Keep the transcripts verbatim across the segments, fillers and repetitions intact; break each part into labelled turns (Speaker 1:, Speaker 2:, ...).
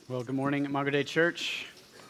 Speaker 1: Well, good morning at Mater Dei Church.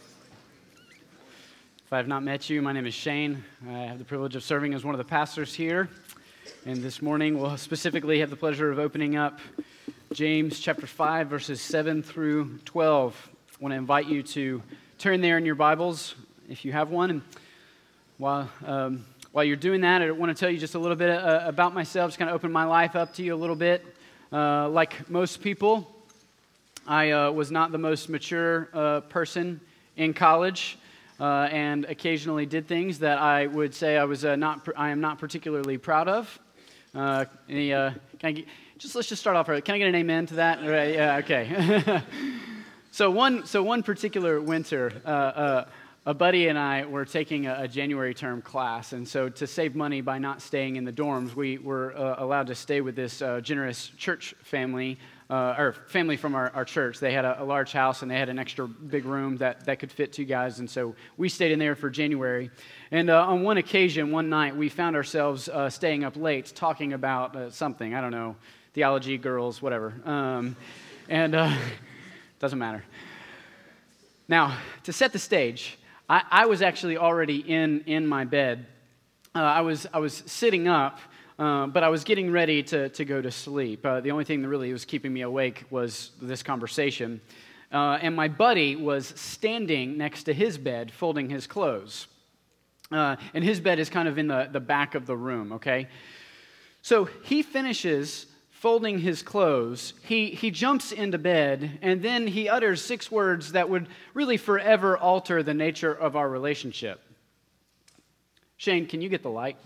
Speaker 1: If I have not met you, my name is Shane. I have the privilege of serving as one of the pastors here. And this morning we'll specifically have the pleasure of opening up James chapter five, verses seven through twelve. I want to invite you to turn there in your Bibles, if you have one. And while, um, while you're doing that, I want to tell you just a little bit uh, about myself, just kind of open my life up to you a little bit. Uh, like most people, I uh, was not the most mature uh, person in college, uh, and occasionally did things that I would say I was uh, not. I am not particularly proud of. Uh, any, uh, can I get, just let's just start off. Can I get an amen to that? Right, yeah, okay. so one, so one particular winter, uh, uh, a buddy and I were taking a, a January term class, and so to save money by not staying in the dorms, we were uh, allowed to stay with this uh, generous church family. Uh, or family from our, our church. They had a, a large house, and they had an extra big room that, that could fit two guys, and so we stayed in there for January. And uh, on one occasion, one night, we found ourselves uh, staying up late talking about uh, something, I don't know, theology, girls, whatever. Um, and uh, doesn't matter. Now, to set the stage, I, I was actually already in, in my bed. Uh, I was I was sitting up, Uh, but I was getting ready to, to go to sleep. Uh, the only thing that really was keeping me awake was this conversation. Uh, and my buddy was standing next to his bed, folding his clothes. Uh, and his bed is kind of in the, the back of the room, okay? So he finishes folding his clothes, he, he jumps into bed, and then he utters six words that would really forever alter the nature of our relationship. Shane, can you get the light?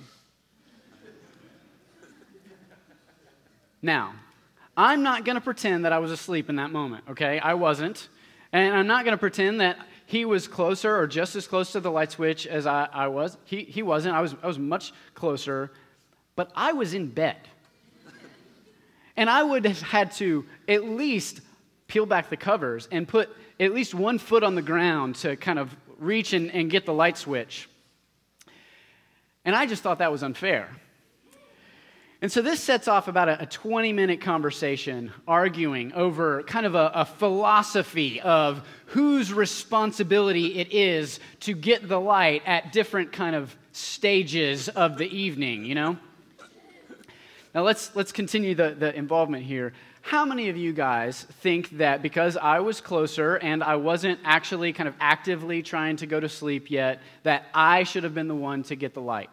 Speaker 1: Now, I'm not going to pretend that I was asleep in that moment, okay? I wasn't. And I'm not going to pretend that he was closer or just as close to the light switch as I, I was. He, he wasn't. I was, I was much closer. But I was in bed. And I would have had to at least peel back the covers and put at least one foot on the ground to kind of reach and, and get the light switch. And I just thought that was unfair. And so this sets off about a twenty-minute conversation arguing over kind of a, a philosophy of whose responsibility it is to get the light at different kind of stages of the evening, you know? Now let's let's continue the, the involvement here. How many of you guys think that because I was closer and I wasn't actually kind of actively trying to go to sleep yet, that I should have been the one to get the light?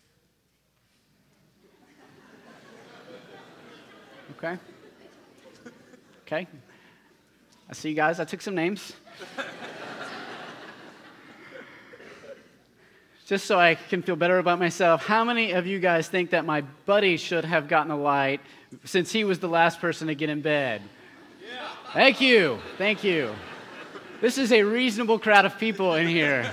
Speaker 1: Okay. Okay. I see you guys. I took some names. Just so I can feel better about myself, how many of you guys think that my buddy should have gotten a light since he was the last person to get in bed? Yeah. Thank you. Thank you. This is a reasonable crowd of people in here.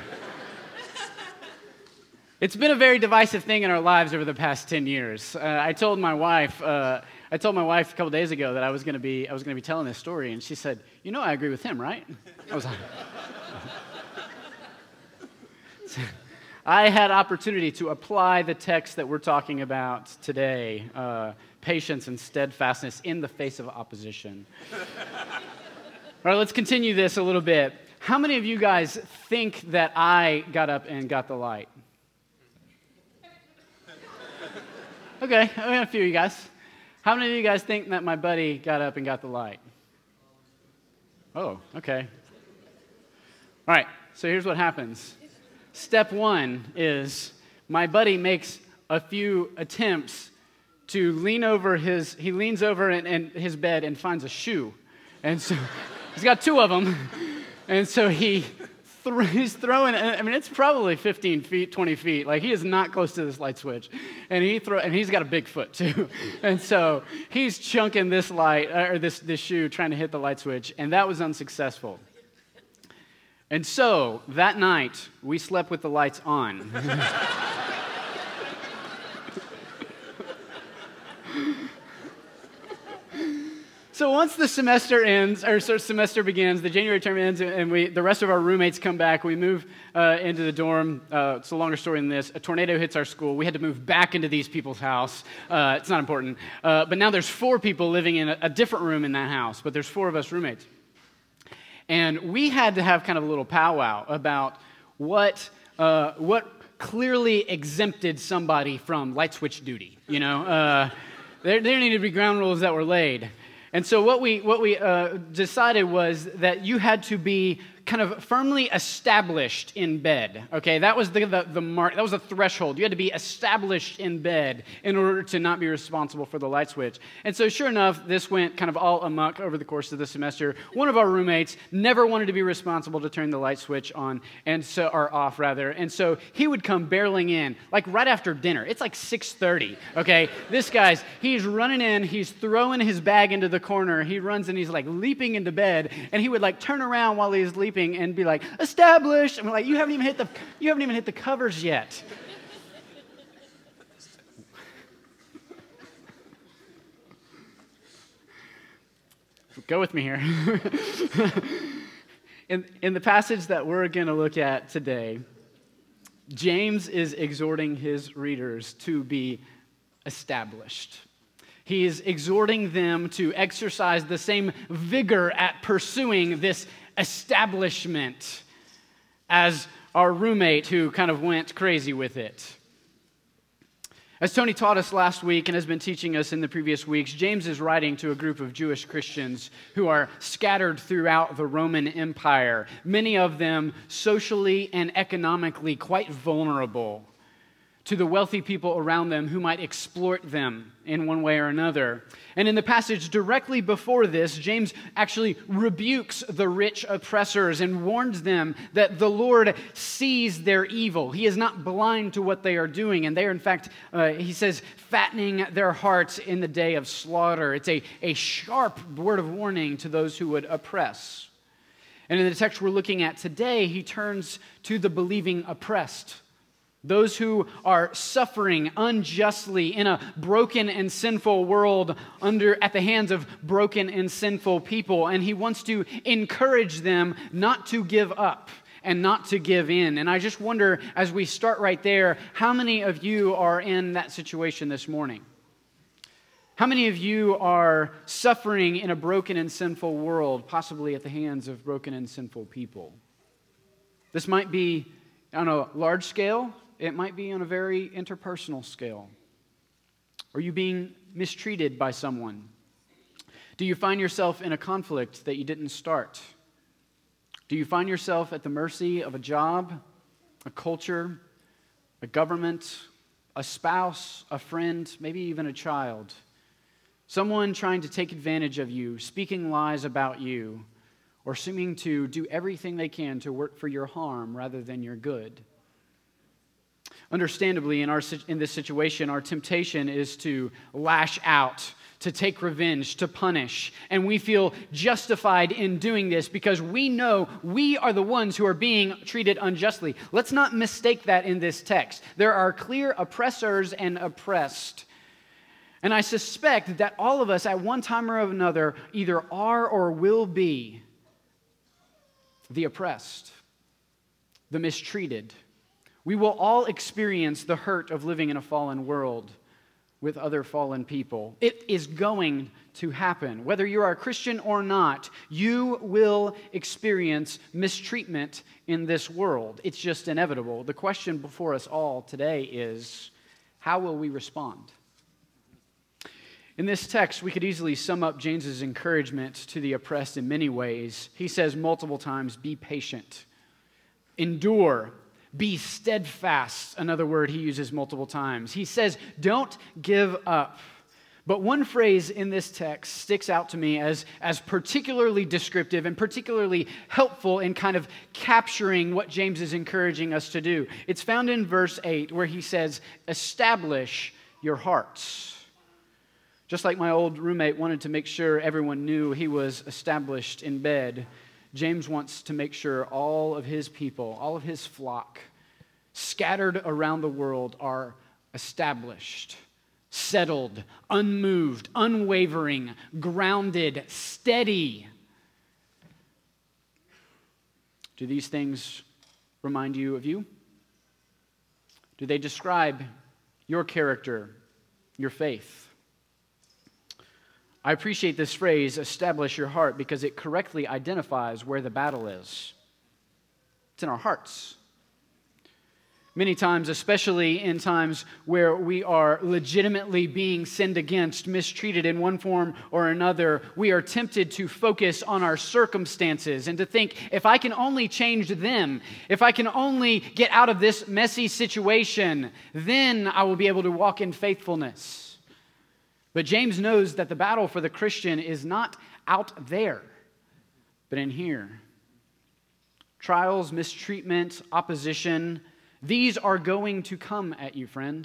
Speaker 1: It's been a very divisive thing in our lives over the past ten years. Uh, I told my wife... Uh, I told my wife a couple days ago that I was going to be I was going to be telling this story, and she said, "You know, I agree with him, right?" I was like, I had opportunity to apply the text that we're talking about today, uh, patience and steadfastness in the face of opposition. All right, let's continue this a little bit. How many of you guys think that I got up and got the light? Okay, I got a few of you guys. How many of you guys think that my buddy got up and got the light? Oh, okay. All right, so here's what happens. Step one is my buddy makes a few attempts to lean over his, he leans over in, in his bed and finds a shoe. And so he's got two of them. And so he th- he's throwing, I mean, it's probably fifteen feet, twenty feet. Like, he is not close to this light switch. And he throw, and he's got a big foot, too. And so he's chunking this light, or this, this shoe, trying to hit the light switch, and that was unsuccessful. And so, that night, we slept with the lights on. So once the semester ends, or semester begins, the January term ends, and we, the rest of our roommates come back. We move uh, into the dorm. Uh, it's a longer story than this. A tornado hits our school. We had to move back into these people's house. Uh, it's not important. Uh, but now there's four people living in a, a different room in that house, but there's four of us roommates. And we had to have kind of a little powwow about what uh, what clearly exempted somebody from light switch duty. You know, uh, there, there needed to be ground rules that were laid. And so what we what we uh, decided was that you had to be kind of firmly established in bed. Okay, that was the, the the mark. That was the threshold. You had to be established in bed in order to not be responsible for the light switch. And so, sure enough, this went kind of all amok over the course of the semester. One of our roommates never wanted to be responsible to turn the light switch on and so or off rather. And so he would come barreling in like right after dinner. It's like six thirty. Okay, this guy's he's running in. He's throwing his bag into the corner. He runs and he's like leaping into bed, and he would like turn around while he's leaping and be like, established. I'm like, you haven't even hit the you haven't even hit the covers yet. Go with me here. in, in the passage that we're going to look at today, James is exhorting his readers to be established. He is exhorting them to exercise the same vigor at pursuing this establishment as our roommate who kind of went crazy with it. As Tony taught us last week and has been teaching us in the previous weeks, James is writing to a group of Jewish Christians who are scattered throughout the Roman Empire, many of them socially and economically quite vulnerable to the wealthy people around them who might exploit them in one way or another. And in the passage directly before this, James actually rebukes the rich oppressors and warns them that the Lord sees their evil. He is not blind to what they are doing, and they are, in fact, uh, he says, fattening their hearts in the day of slaughter. It's a, a sharp word of warning to those who would oppress. And in the text we're looking at today, he turns to the believing oppressed, those who are suffering unjustly in a broken and sinful world under at the hands of broken and sinful people. And he wants to encourage them not to give up and not to give in. And I just wonder, as we start right there, how many of you are in that situation this morning? How many of you are suffering in a broken and sinful world, possibly at the hands of broken and sinful people? This might be on a large scale. It might be on a very interpersonal scale. Are you being mistreated by someone? Do you find yourself in a conflict that you didn't start? Do you find yourself at the mercy of a job, a culture, a government, a spouse, a friend, maybe even a child? Someone trying to take advantage of you, speaking lies about you, or seeming to do everything they can to work for your harm rather than your good. Understandably, in our in this situation, our temptation is to lash out, to take revenge, to punish. And we feel justified in doing this because we know we are the ones who are being treated unjustly. Let's not mistake that in this text. There are clear oppressors and oppressed. And I suspect that all of us at one time or another either are or will be the oppressed, the mistreated. We will all experience the hurt of living in a fallen world with other fallen people. It is going to happen. Whether you are a Christian or not, you will experience mistreatment in this world. It's just inevitable. The question before us all today is, how will we respond? In this text, we could easily sum up James's encouragement to the oppressed in many ways. He says multiple times, be patient, endure, be steadfast, another word he uses multiple times. He says, don't give up. But one phrase in this text sticks out to me as, as particularly descriptive and particularly helpful in kind of capturing what James is encouraging us to do. It's found in verse eight, where he says, establish your hearts. Just like my old roommate wanted to make sure everyone knew he was established in bed, James wants to make sure all of his people, all of his flock, scattered around the world are established, settled, unmoved, unwavering, grounded, steady. Do these things remind you of you? Do they describe your character, your faith? I appreciate this phrase, establish your heart, because it correctly identifies where the battle is. It's in our hearts. Many times, especially in times where we are legitimately being sinned against, mistreated in one form or another, we are tempted to focus on our circumstances and to think, if I can only change them, if I can only get out of this messy situation, then I will be able to walk in faithfulness. But James knows that the battle for the Christian is not out there, but in here. Trials, mistreatment, opposition, these are going to come at you, friend.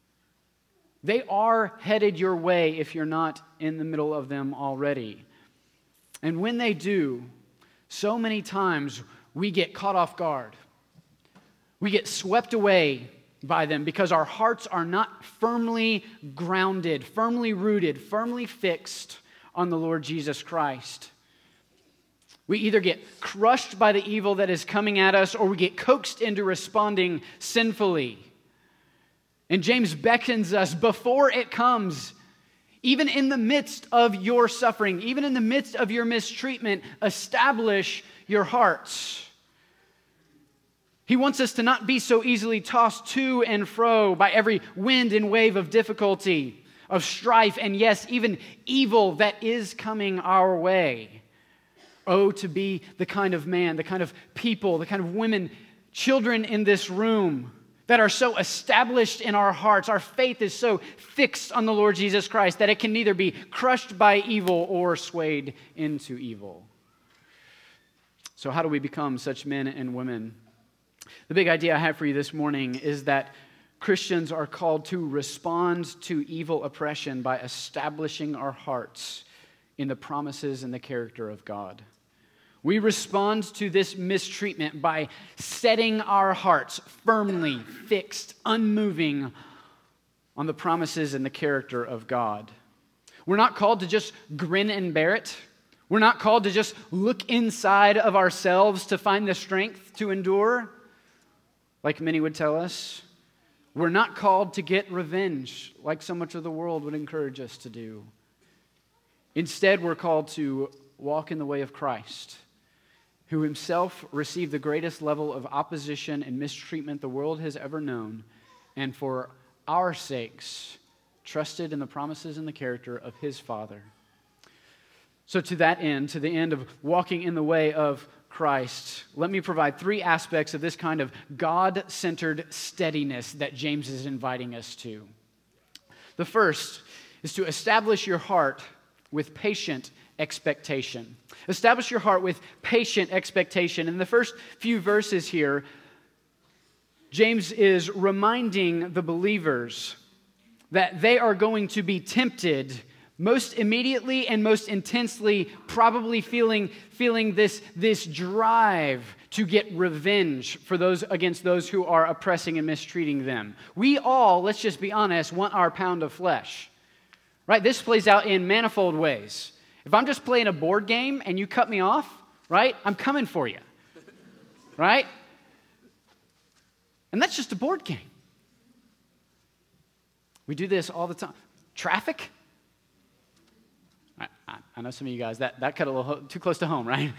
Speaker 1: They are headed your way if you're not in the middle of them already. And when they do, so many times we get caught off guard. We get swept away by them because our hearts are not firmly grounded, firmly rooted, firmly fixed on the Lord Jesus Christ. We either get crushed by the evil that is coming at us, or we get coaxed into responding sinfully. And James beckons us before it comes, even in the midst of your suffering, even in the midst of your mistreatment, establish your hearts. He wants us to not be so easily tossed to and fro by every wind and wave of difficulty, of strife, and yes, even evil that is coming our way. Oh, to be the kind of man, the kind of people, the kind of women, children in this room that are so established in our hearts. Our faith is so fixed on the Lord Jesus Christ that it can neither be crushed by evil or swayed into evil. So how do we become such men and women? The big idea I have for you this morning is that Christians are called to respond to evil oppression by establishing our hearts in the promises and the character of God. We respond to this mistreatment by setting our hearts firmly fixed, unmoving on the promises and the character of God. We're not called to just grin and bear it. We're not called to just look inside of ourselves to find the strength to endure, like many would tell us. We're not called to get revenge, like so much of the world would encourage us to do. Instead, we're called to walk in the way of Christ, who himself received the greatest level of opposition and mistreatment the world has ever known, and for our sakes, trusted in the promises and the character of his Father. So to that end, to the end of walking in the way of Christ, let me provide three aspects of this kind of God-centered steadiness that James is inviting us to. The first is to establish your heart with patient expectation. Establish your heart with patient expectation. In the first few verses here, James is reminding the believers that they are going to be tempted most immediately and most intensely, probably feeling, feeling this, this drive to get revenge for those against those who are oppressing and mistreating them. We all, let's just be honest, want our pound of flesh. Right? This plays out in manifold ways. If I'm just playing a board game and you cut me off, right, I'm coming for you. Right? And that's just a board game. We do this all the time. Traffic? I, I, I know some of you guys, that, that cut a little ho- too close to home, right?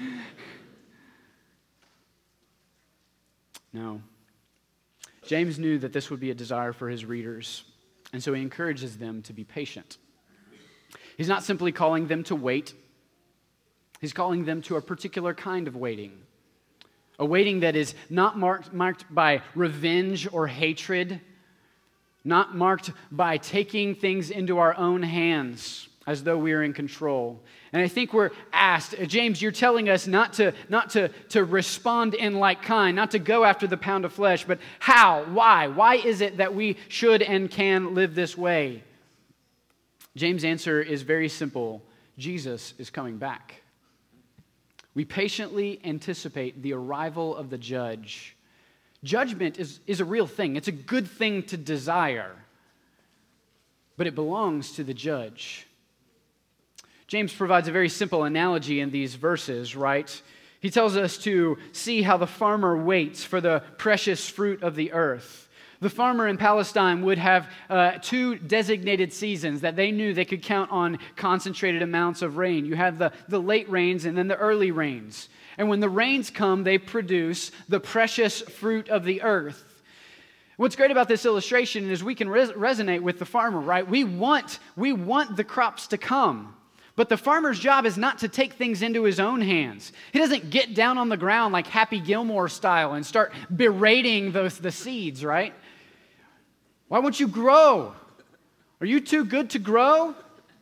Speaker 1: No. James knew that this would be a desire for his readers, and so he encourages them to be patient. He's not simply calling them to wait. He's calling them to a particular kind of waiting. A waiting that is not marked, marked by revenge or hatred, not marked by taking things into our own hands as though we are in control. And I think we're asked, James, you're telling us not to, not to, to respond in like kind, not to go after the pound of flesh, but how, why? Why is it that we should and can live this way? James' answer is very simple. Jesus is coming back. We patiently anticipate the arrival of the judge. Judgment is, is a real thing. It's a good thing to desire, but it belongs to the judge. James provides a very simple analogy in these verses, right? He tells us to see how the farmer waits for the precious fruit of the earth. The farmer in Palestine would have uh, two designated seasons that they knew they could count on concentrated amounts of rain. You have the, the late rains and then the early rains. And when the rains come, they produce the precious fruit of the earth. What's great about this illustration is we can res- resonate with the farmer, right? We want, we want the crops to come. But the farmer's job is not to take things into his own hands. He doesn't get down on the ground like Happy Gilmore style and start berating those the seeds, right? Why won't you grow? Are you too good to grow?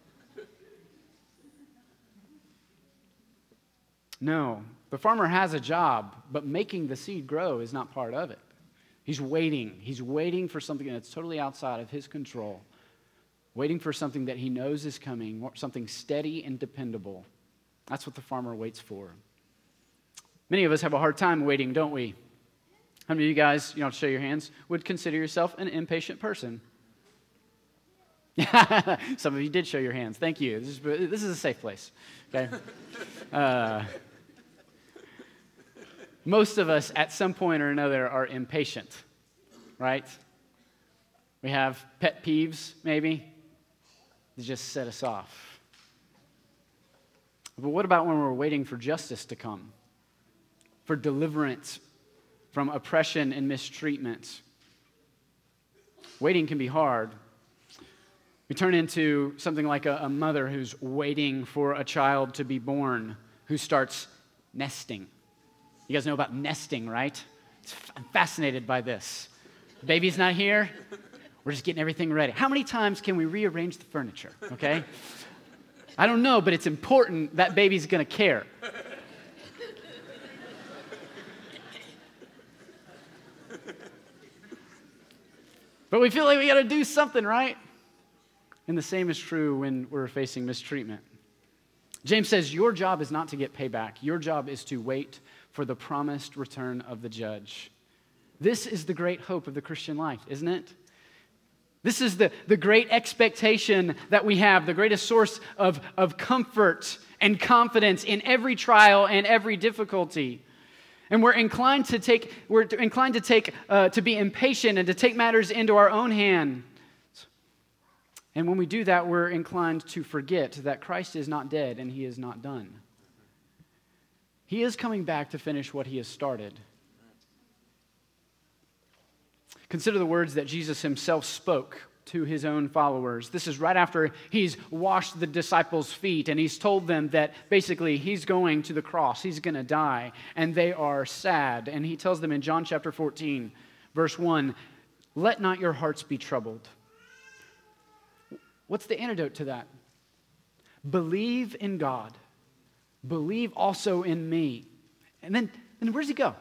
Speaker 1: No, the farmer has a job, but making the seed grow is not part of it. He's waiting. He's waiting for something that's totally outside of his control. Waiting for something that he knows is coming, something steady and dependable. That's what the farmer waits for. Many of us have a hard time waiting, don't we? How many of you guys, you don't have to show your hands, would consider yourself an impatient person? Some of you did show your hands. Thank you. This is, this is a safe place. Okay. Uh, most of us, at some point or another, are impatient, right? We have pet peeves, maybe. They just set us off. But what about when we're waiting for justice to come? For deliverance from oppression and mistreatment? Waiting can be hard. We turn into something like a, a mother who's waiting for a child to be born, who starts nesting. You guys know about nesting, right? I'm fascinated by this. Baby's not here. We're just getting everything ready. How many times can we rearrange the furniture, okay? I don't know, but it's important that baby's going to care. But we feel like we got to do something, right? And the same is true when we're facing mistreatment. James says, your job is not to get payback. Your job is to wait for the promised return of the judge. This is the great hope of the Christian life, isn't it? This is the, the great expectation that we have, the greatest source of, of comfort and confidence in every trial and every difficulty. And we're inclined to take, we're inclined to take, uh, to be impatient and to take matters into our own hands. And when we do that, we're inclined to forget that Christ is not dead and he is not done. He is coming back to finish what he has started. Consider the words that Jesus himself spoke to his own followers. This is right after he's washed the disciples' feet and he's told them that basically he's going to the cross, he's going to die, and they are sad. And he tells them in John chapter fourteen, verse one, let not your hearts be troubled. What's the antidote to that? Believe in God. Believe also in me. And then, then where does he go?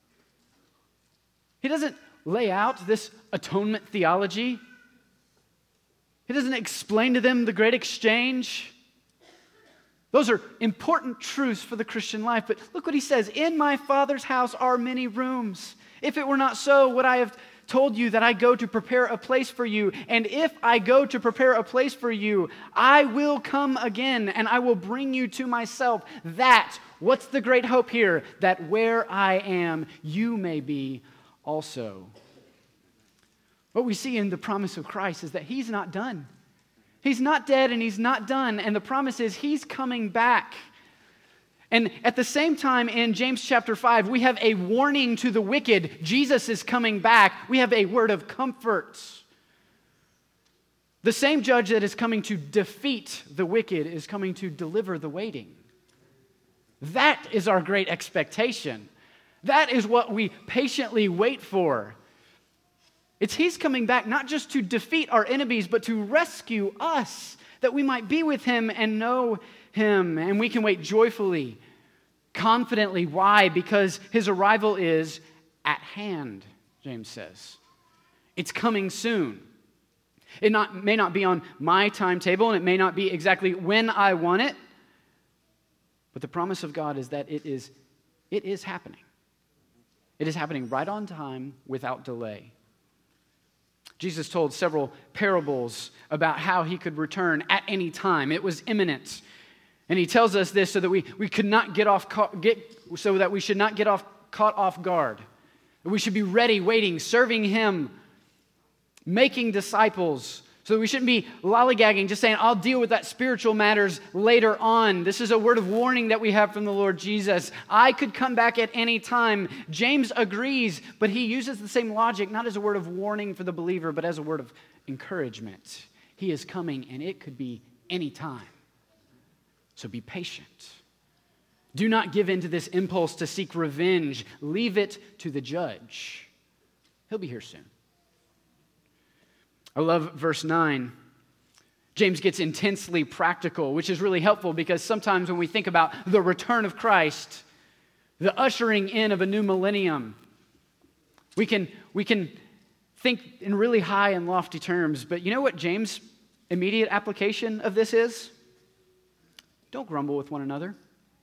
Speaker 1: He doesn't lay out this atonement theology. He doesn't explain to them the great exchange. Those are important truths for the Christian life. But look what he says. In my Father's house are many rooms. If it were not so, would I have told you that I go to prepare a place for you? And if I go to prepare a place for you, I will come again and I will bring you to myself. That, what's the great hope here? That where I am, you may be also. What we see in the promise of Christ is that he's not done. He's not dead and he's not done. And the promise is he's coming back. And at the same time in James chapter five, we have a warning to the wicked. Jesus is coming back. We have a word of comfort. The same judge that is coming to defeat the wicked is coming to deliver the waiting. That is our great expectation. That is what we patiently wait for. It's he's coming back not just to defeat our enemies, but to rescue us, that we might be with him and know him. And we can wait joyfully, confidently. Why? Because his arrival is at hand, James says. It's coming soon. It not, may not be on my timetable, and it may not be exactly when I want it, but the promise of God is that it is, it is happening. It is happening right on time without delay. Jesus told several parables about how he could return at any time. It was imminent. And he tells us this so that we, we could not get off get so that we should not get off caught off guard. We should be ready, waiting, serving him making disciples. So we shouldn't be lollygagging, just saying, I'll deal with that spiritual matters later on. This is a word of warning that we have from the Lord Jesus. I could come back at any time. James agrees, but he uses the same logic, not as a word of warning for the believer, but as a word of encouragement. He is coming, and it could be any time. So be patient. Do not give in to this impulse to seek revenge. Leave it to the judge. He'll be here soon. I love verse nine. James gets intensely practical, which is really helpful because sometimes when we think about the return of Christ, the ushering in of a new millennium, we can, we can think in really high and lofty terms. But you know what James' immediate application of this is? Don't grumble with one another.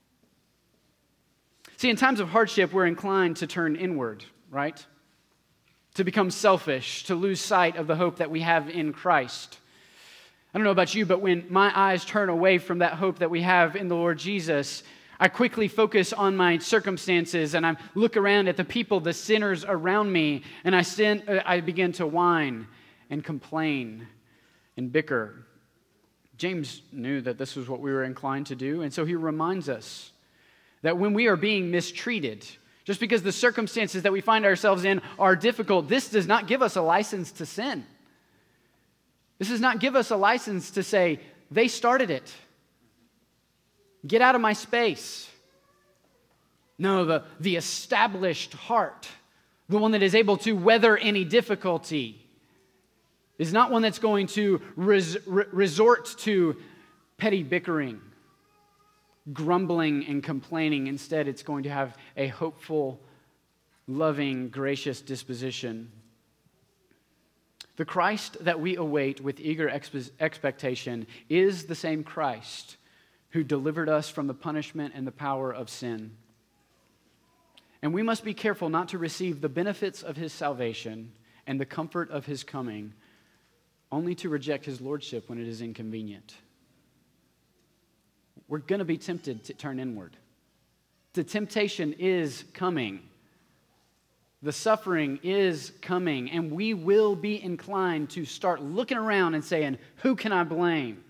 Speaker 1: See, in times of hardship, we're inclined to turn inward, right? To become selfish, to lose sight of the hope that we have in Christ. I don't know about you, but when my eyes turn away from that hope that we have in the Lord Jesus, I quickly focus on my circumstances and I look around at the people, the sinners around me, and I, sin, I begin to whine and complain and bicker. James knew that this was what we were inclined to do, and so he reminds us that when we are being mistreated, just because the circumstances that we find ourselves in are difficult, this does not give us a license to sin. This does not give us a license to say, they started it. Get out of my space. No, the, the established heart, the one that is able to weather any difficulty, is not one that's going to res, re, resort to petty bickering, grumbling and complaining. Instead, it's going to have a hopeful, loving, gracious disposition. The Christ that we await with eager expe- expectation is the same Christ who delivered us from the punishment and the power of sin. And we must be careful not to receive the benefits of his salvation and the comfort of his coming, only to reject his lordship when it is inconvenient. We're going to be tempted to turn inward. The temptation is coming. The suffering is coming, and we will be inclined to start looking around and saying, who can I blame?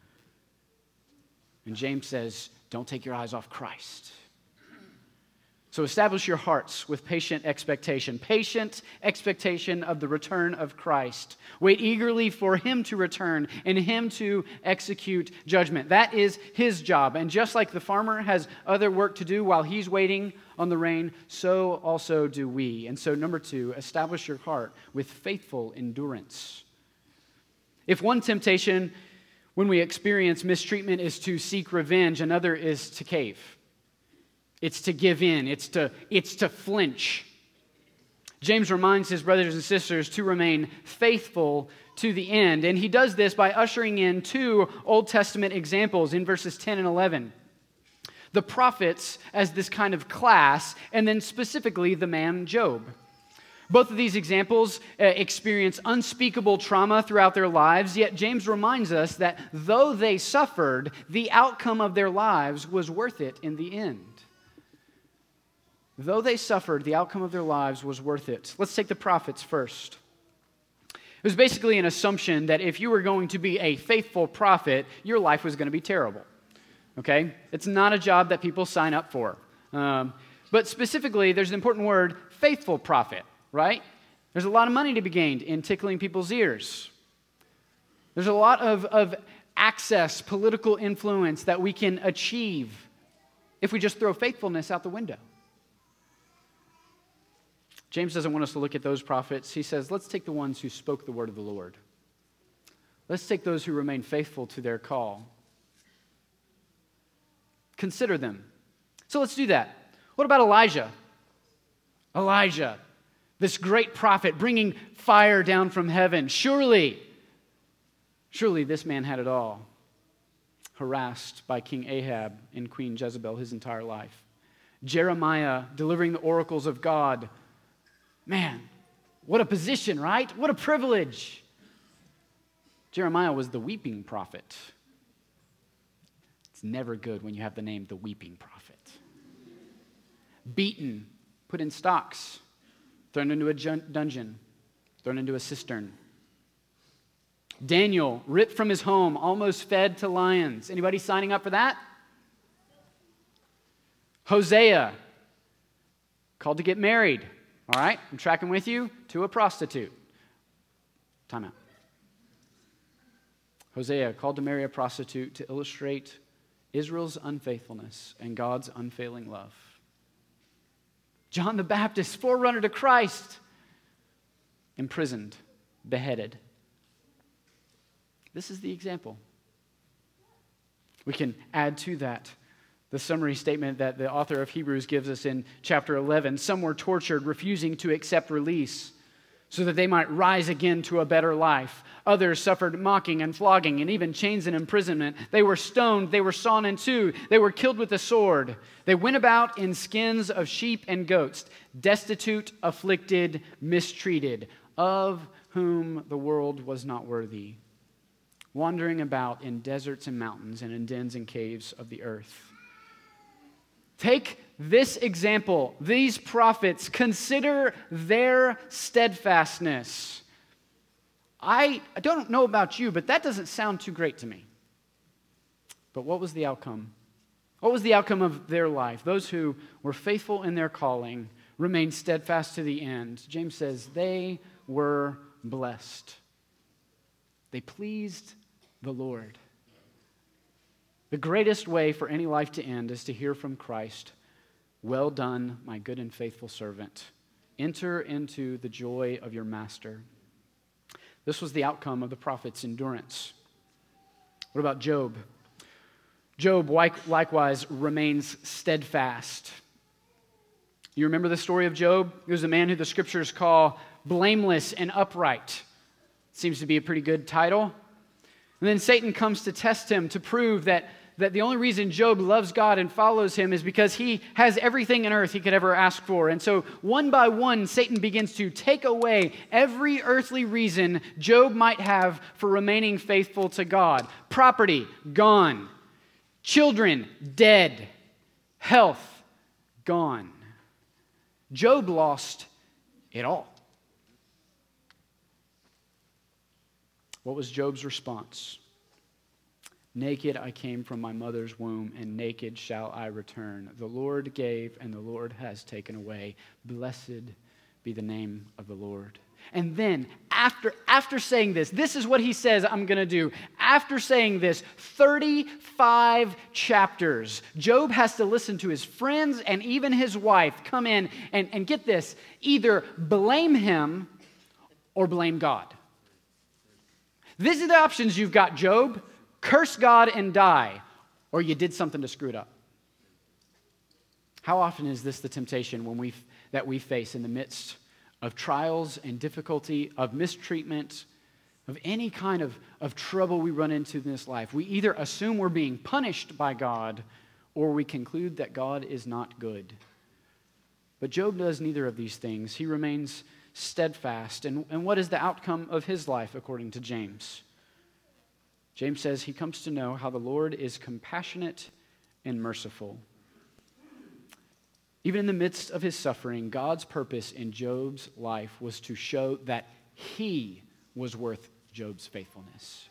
Speaker 1: And James says, don't take your eyes off Christ. So establish your hearts with patient expectation. Patient expectation of the return of Christ. Wait eagerly for him to return and him to execute judgment. That is his job. And just like the farmer has other work to do while he's waiting on the rain, so also do we. And so number two, establish your heart with faithful endurance. If one temptation when we experience mistreatment is to seek revenge, another is to cave. It's to give in. It's to, it's to flinch. James reminds his brothers and sisters to remain faithful to the end. And he does this by ushering in two Old Testament examples in verses ten and eleven. The prophets as this kind of class, and then specifically the man Job. Both of these examples uh, experience unspeakable trauma throughout their lives, yet James reminds us that though they suffered, the outcome of their lives was worth it in the end. Though they suffered, the outcome of their lives was worth it. Let's take the prophets first. It was basically an assumption that if you were going to be a faithful prophet, your life was going to be terrible. Okay? It's not a job that people sign up for. Um, but specifically, there's an important word, faithful prophet, right? There's a lot of money to be gained in tickling people's ears. There's a lot of, of access, political influence that we can achieve if we just throw faithfulness out the window. James doesn't want us to look at those prophets. He says, let's take the ones who spoke the word of the Lord. Let's take those who remain faithful to their call. Consider them. So let's do that. What about Elijah? Elijah, this great prophet bringing fire down from heaven. Surely, surely this man had it all. Harassed by King Ahab and Queen Jezebel his entire life. Jeremiah delivering the oracles of God. Man, what a position, right? What a privilege. Jeremiah was the weeping prophet. It's never good when you have the name the weeping prophet. Beaten, put in stocks, thrown into a dungeon, thrown into a cistern, Daniel, ripped from his home, almost fed to lions. Anybody signing up for that? Hosea, called to get married. All right, I'm tracking with you, to a prostitute. Time out. Hosea, called to marry a prostitute to illustrate Israel's unfaithfulness and God's unfailing love. John the Baptist, forerunner to Christ, imprisoned, beheaded. This is the example. We can add to that the summary statement that the author of Hebrews gives us in chapter eleven. Some were tortured, refusing to accept release so that they might rise again to a better life. Others suffered mocking and flogging and even chains and imprisonment. They were stoned, they were sawn in two, they were killed with a sword. They went about in skins of sheep and goats, destitute, afflicted, mistreated, of whom the world was not worthy, wandering about in deserts and mountains and in dens and caves of the earth. Take this example, these prophets, consider their steadfastness. I, I don't know about you, but that doesn't sound too great to me. But what was the outcome? What was the outcome of their life? Those who were faithful in their calling remained steadfast to the end. James says they were blessed. They pleased the Lord. The greatest way for any life to end is to hear from Christ, "Well done, my good and faithful servant. Enter into the joy of your master." This was the outcome of the prophet's endurance. What about Job? Job likewise remains steadfast. You remember the story of Job? He was a man who the scriptures call blameless and upright. Seems to be a pretty good title. And then Satan comes to test him to prove that, that the only reason Job loves God and follows him is because he has everything on earth he could ever ask for. And so one by one, Satan begins to take away every earthly reason Job might have for remaining faithful to God. Property, gone. Children, dead. Health, gone. Job lost it all. What was Job's response? "Naked I came from my mother's womb, and naked shall I return. The Lord gave, and the Lord has taken away. Blessed be the name of the Lord." And then, after, after saying this, this is what he says I'm going to do. After saying this, thirty-five chapters, Job has to listen to his friends and even his wife come in and, and get this, either blame him or blame God. These are the options you've got, Job. Curse God and die, or you did something to screw it up. How often is this the temptation when we that we face in the midst of trials and difficulty, of mistreatment, of any kind of, of trouble we run into in this life? We either assume we're being punished by God, or we conclude that God is not good. But Job does neither of these things. He remains steadfast. And, and what is the outcome of his life, according to James? James says he comes to know how the Lord is compassionate and merciful. Even in the midst of his suffering, God's purpose in Job's life was to show that he was worth Job's faithfulness.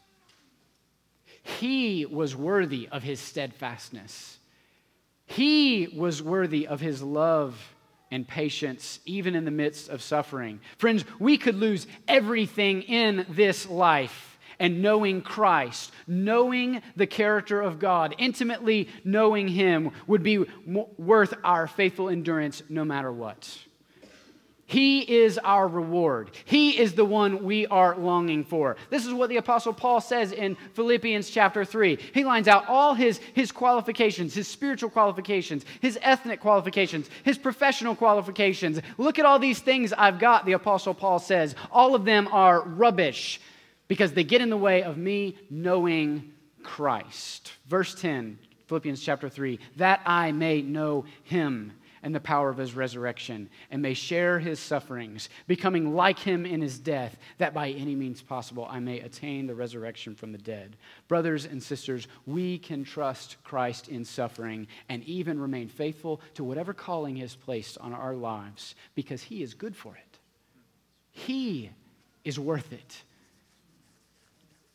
Speaker 1: He was worthy of his steadfastness. He was worthy of his love and patience, even in the midst of suffering. Friends, we could lose everything in this life, and knowing Christ, knowing the character of God, intimately knowing Him would be worth our faithful endurance no matter what. He is our reward. He is the one we are longing for. This is what the Apostle Paul says in Philippians chapter three. He lines out all his, his qualifications, his spiritual qualifications, his ethnic qualifications, his professional qualifications. Look at all these things I've got, the Apostle Paul says. All of them are rubbish because they get in the way of me knowing Christ. Verse ten, Philippians chapter three, that I may know Him and the power of His resurrection, and may share His sufferings, becoming like Him in His death, that by any means possible I may attain the resurrection from the dead. Brothers and sisters, we can trust Christ in suffering and even remain faithful to whatever calling He has placed on our lives, because He is good for it. He is worth it.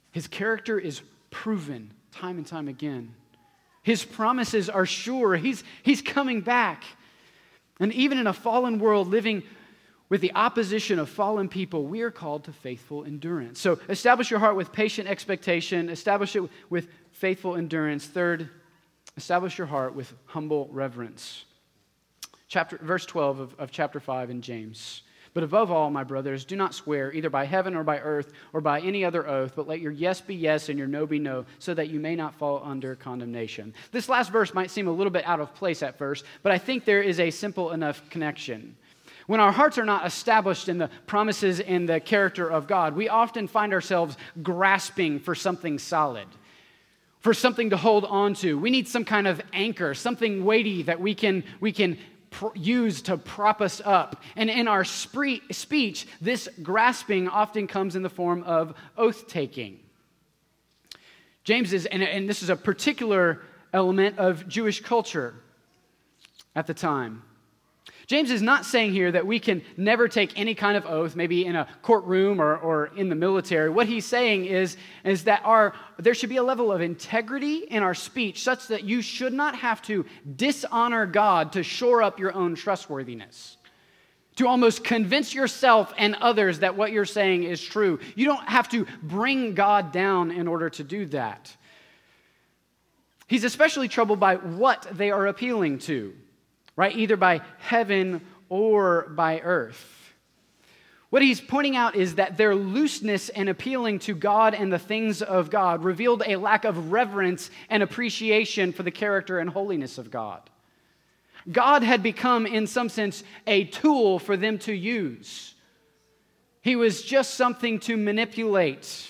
Speaker 1: His character is proven time and time again. His promises are sure. He's, he's coming back. And even in a fallen world, living with the opposition of fallen people, we are called to faithful endurance. So establish your heart with patient expectation. Establish it with faithful endurance. Third, establish your heart with humble reverence. Chapter, verse twelve of, of chapter five in James. But above all, my brothers, do not swear either by heaven or by earth or by any other oath, but let your yes be yes and your no be no, so that you may not fall under condemnation. This last verse might seem a little bit out of place at first, but I think there is a simple enough connection. When our hearts are not established in the promises and the character of God, we often find ourselves grasping for something solid, for something to hold on to. We need some kind of anchor, something weighty that we can, we can pr- use to prop us up. And in our spree- speech, this grasping often comes in the form of oath-taking. James is, and, and this is a particular element of Jewish culture at the time. James is not saying here that we can never take any kind of oath, maybe in a courtroom or, or in the military. What he's saying is, is that our, there should be a level of integrity in our speech such that you should not have to dishonor God to shore up your own trustworthiness, to almost convince yourself and others that what you're saying is true. You don't have to bring God down in order to do that. He's especially troubled by what they are appealing to. Right? Either by heaven or by earth. What he's pointing out is that their looseness in appealing to God and the things of God revealed a lack of reverence and appreciation for the character and holiness of God. God had become, in some sense, a tool for them to use. He was just something to manipulate.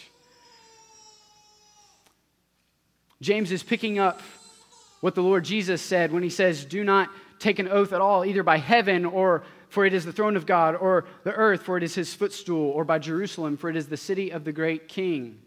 Speaker 1: James is picking up what the Lord Jesus said when he says, do not take an oath at all, either by heaven, or for it is the throne of God, or the earth, for it is his footstool, or by Jerusalem, for it is the city of the great king.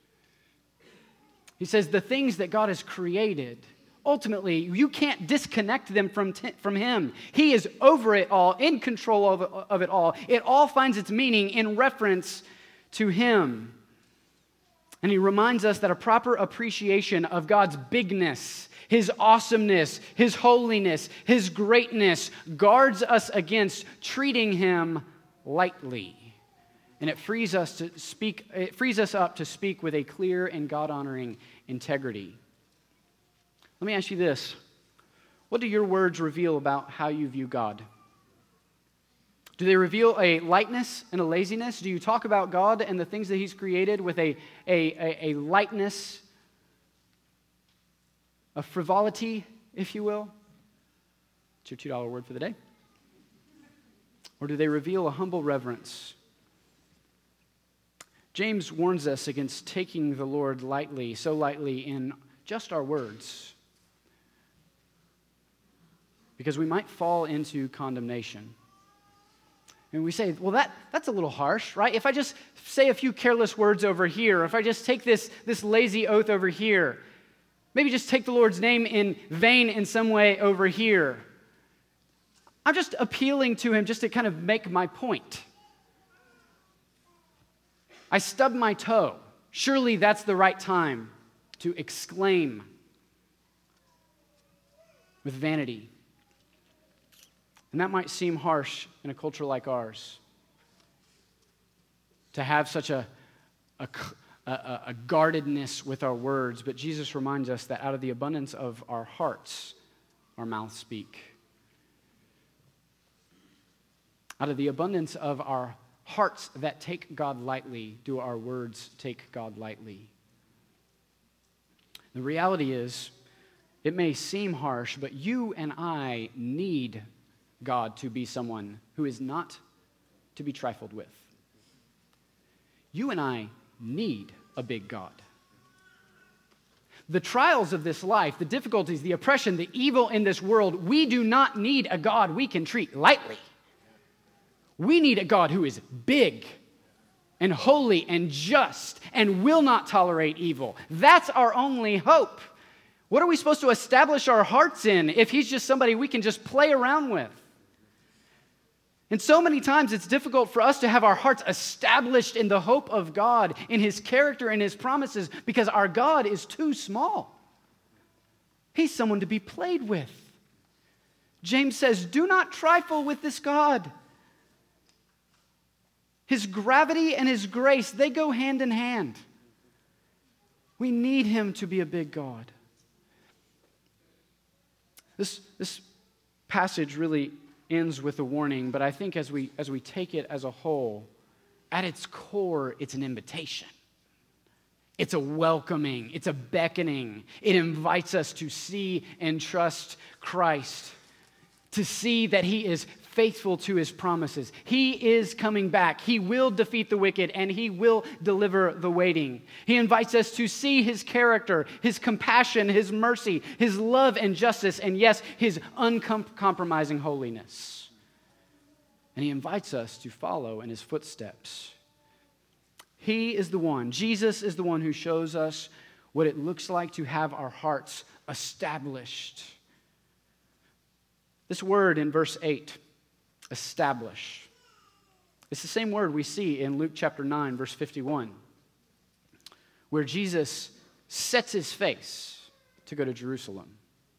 Speaker 1: He says the things that God has created, ultimately, you can't disconnect them from, t- from him. He is over it all, in control of, of it all. It all finds its meaning in reference to him. And he reminds us that a proper appreciation of God's bigness, his awesomeness, his holiness, his greatness guards us against treating him lightly. And it frees us to speak, it frees us up to speak with a clear and God-honoring integrity. Let me ask you this. What do your words reveal about how you view God? Do they reveal a lightness and a laziness? Do you talk about God and the things that he's created with a, a, a, a lightness, a frivolity, if you will? It's your two dollar word for the day. Or do they reveal a humble reverence? James warns us against taking the Lord lightly, so lightly in just our words, because we might fall into condemnation. And we say, well, that, that's a little harsh, right? If I just say a few careless words over here, if I just take this, this lazy oath over here, maybe just take the Lord's name in vain in some way over here, I'm just appealing to him just to kind of make my point. I stubbed my toe. Surely that's the right time to exclaim with vanity. And that might seem harsh in a culture like ours, to have such a, a, a, a guardedness with our words. But Jesus reminds us that out of the abundance of our hearts, our mouths speak. Out of the abundance of our hearts that take God lightly, do our words take God lightly? The reality is, it may seem harsh, but you and I need God to be someone who is not to be trifled with. You and I need a big God. The trials of this life, the difficulties, the oppression, the evil in this world, we do not need a God we can treat lightly. We need a God who is big and holy and just and will not tolerate evil. That's our only hope. What are we supposed to establish our hearts in if he's just somebody we can just play around with? And so many times it's difficult for us to have our hearts established in the hope of God, in his character and his promises, because our God is too small. He's someone to be played with. James says, do not trifle with this God. His gravity and his grace, they go hand in hand. We need him to be a big God. This, this passage really ends with a warning, but I think as we, as we take it as a whole, at its core, it's an invitation. It's a welcoming. It's a beckoning. It invites us to see and trust Christ, to see that he is faithful to his promises. He is coming back. He will defeat the wicked, and he will deliver the waiting. He invites us to see his character, his compassion, his mercy, his love and justice, and yes, his uncompromising holiness. And he invites us to follow in his footsteps. He is the one, Jesus is the one who shows us what it looks like to have our hearts established. This word in verse eight, establish. It's the same word we see in Luke chapter nine, verse fifty-one, where Jesus sets his face to go to Jerusalem.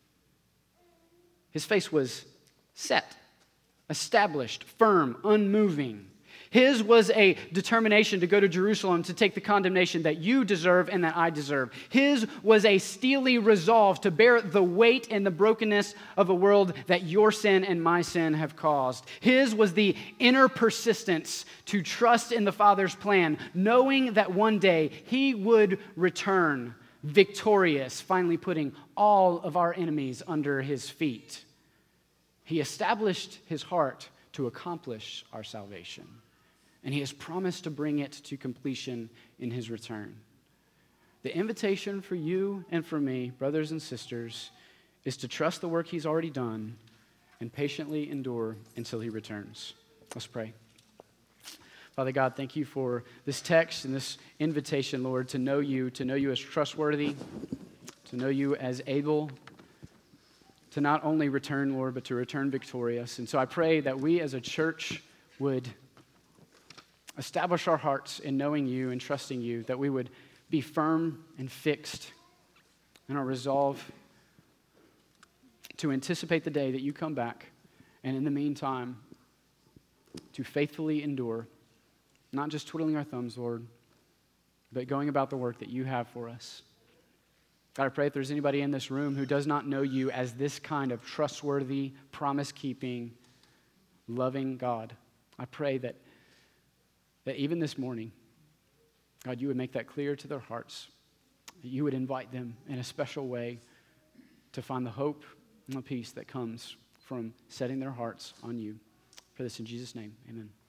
Speaker 1: His face was set, established, firm, unmoving. His was a determination to go to Jerusalem to take the condemnation that you deserve and that I deserve. His was a steely resolve to bear the weight and the brokenness of a world that your sin and my sin have caused. His was the inner persistence to trust in the Father's plan, knowing that one day he would return victorious, finally putting all of our enemies under his feet. He established his heart to accomplish our salvation. And he has promised to bring it to completion in his return. The invitation for you and for me, brothers and sisters, is to trust the work he's already done and patiently endure until he returns. Let's pray. Father God, thank you for this text and this invitation, Lord, to know you, to know you as trustworthy, to know you as able to not only return, Lord, but to return victorious. And so I pray that we as a church would establish our hearts in knowing you and trusting you, that we would be firm and fixed in our resolve to anticipate the day that you come back, and in the meantime, to faithfully endure, not just twiddling our thumbs, Lord, but going about the work that you have for us. God, I pray if there's anybody in this room who does not know you as this kind of trustworthy, promise-keeping, loving God, I pray that that even this morning, God, you would make that clear to their hearts, that you would invite them in a special way to find the hope and the peace that comes from setting their hearts on you. For this in Jesus' name, amen.